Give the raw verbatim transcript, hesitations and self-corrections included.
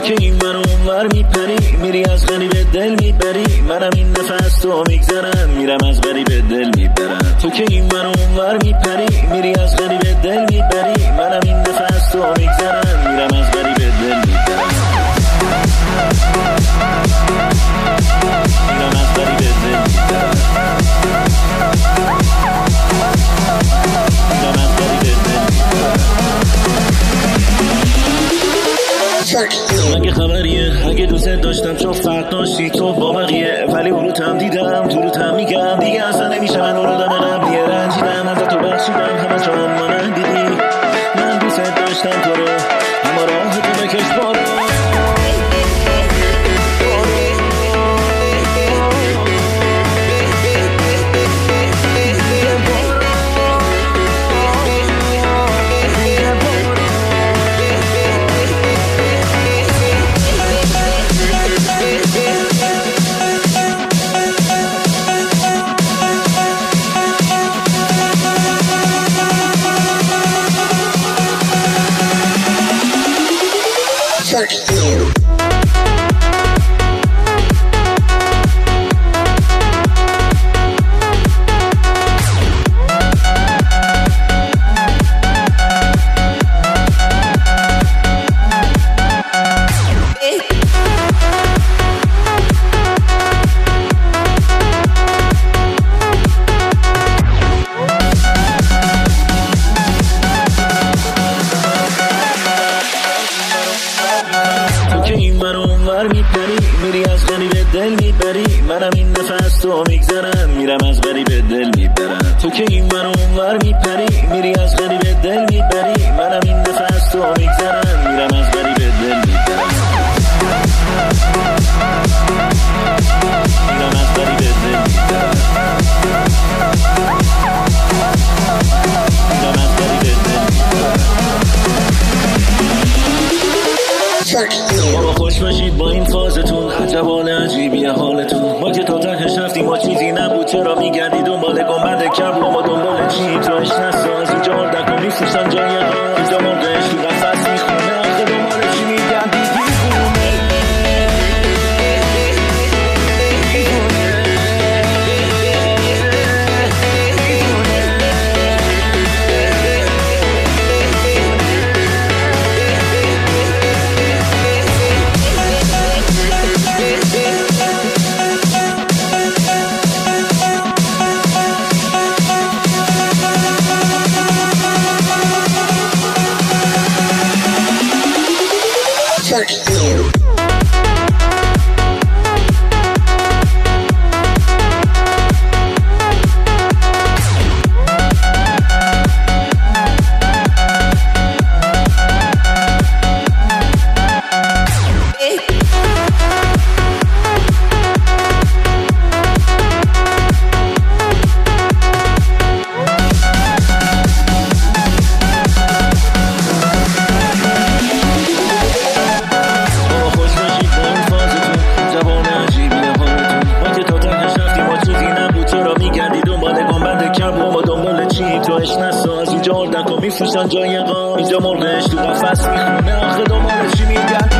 که این منو اونور میپری، میری از غریب دل میبری، منم این نفس تو میگذرم، میرم از غریب دل میبرم. تو که این منو اونور میپری، میری از غریب دل میبری، منم این نفس تو میگذرم، میرم از غریب دل میبرم، میرم از غریب دل میبرم، میرم از غریب دل میبرم. مگه خبریه اگه دوست داشتم چون فرق داشتی تو با بقیه، ولی اونوتم دیدم تو روتم میگم دیگه اصلا نمیشه من اونو دم قبلیه. رنجیدم ازت تو بخشیدم همه تو هم من دیدی، من دوست داشتم تو رو اما راه تو بکش بارو. میری از غریب دل میبری، منم این نفس تو میگذرم، میرم از غریب دل میبرم. تو که این منو اونور میپری، میری از غریب دل میبری، منم این نفس تو میگذرم، میرم از غریب دل میبرم، میرم از غریب دل میبرم، میرم از غریب دل میبرم. بابا خوش باشید با این فازتون، عجب حال عجیبیه حالتون. ما که تا تهش رفتیم ما چیزی نبود، چرا میگردی دنبال گنبد کبر و ما دنبال چی؟ تو عشق نساز اینجا اردک و میفروشن جای ها، اینجا مرغش تو قفص میخونه، آخه دنبال چی میگردی دیوونه؟ میفروشن جای قام، اینجا مرغش تو قفص میخونه، آخه دنبال چی میگردی؟